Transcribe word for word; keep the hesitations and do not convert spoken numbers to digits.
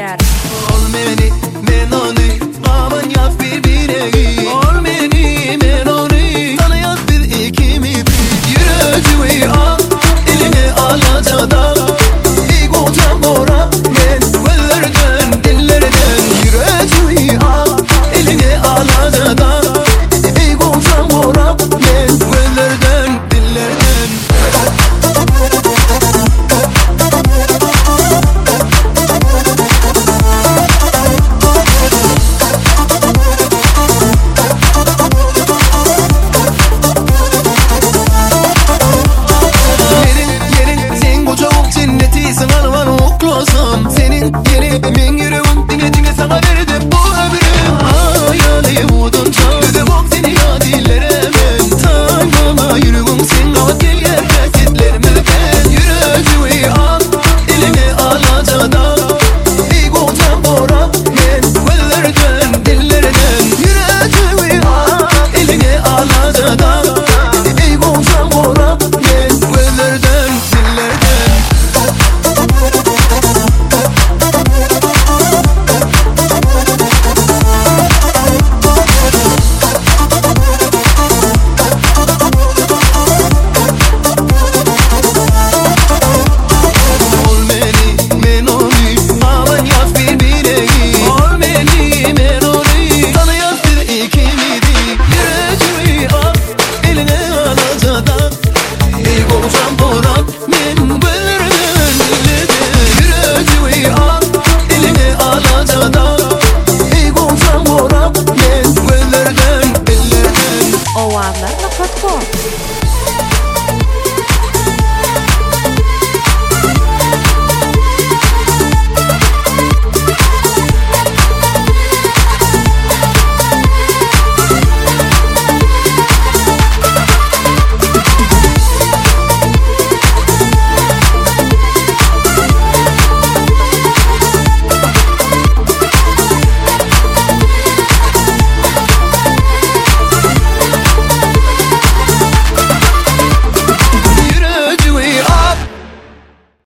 Asker. Ol meni, men onu, aman yaz birbirine. Ol meni, men onu, sana yaz biz ikimiz. Yürücüyü al, eline alacadan. İgo tambora, men güllerden, dillerden. Yürücüyü al, eline alacadan. İgo tambora, men güllerden, dillerden. Senin yeri min yüreğim dine dine sana verdim bu ömrüm. Hayalim udunca dedim ok seni ya dillerime. Tanrıma yüreğim sen alıp gel yer kesitlerime ben. Yürücüyü al eline alacadan. İgo tambora men güllerden dillerden. Yürücüyü al eline alacadan. İgo tambora men güllerden dillerden. Ovarlar nokta com